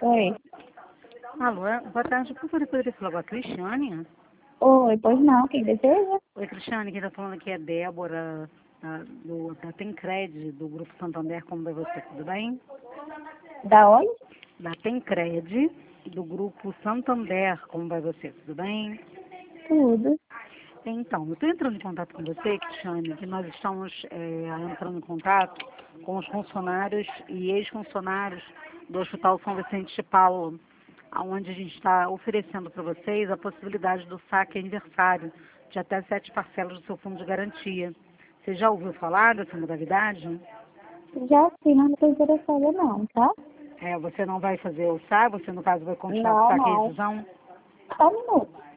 Oi. Alô, boa tarde. Por favor, eu poderia falar com a Cristiane? Oi, pois não, quem deseja? Oi, Cristiane, quem está falando aqui é Débora, da Tencred, do Grupo Santander. Como vai você? Tudo bem? Da onde? Da Tencred, do Grupo Santander. Como vai você? Tudo bem? Tudo. Então, eu estou entrando em contato com você, Cristiane, que nós estamos entrando em contato com os funcionários e ex-funcionários do Hospital São Vicente de Paulo, onde a gente está oferecendo para vocês a possibilidade do saque aniversário de até 7 parcelas do seu fundo de garantia. Você já ouviu falar dessa modalidade? Já sim, mas não estou interessada não, tá? Você não vai fazer o saque, você no caso vai continuar com o Não, saque e não. rescisão? Só um minuto.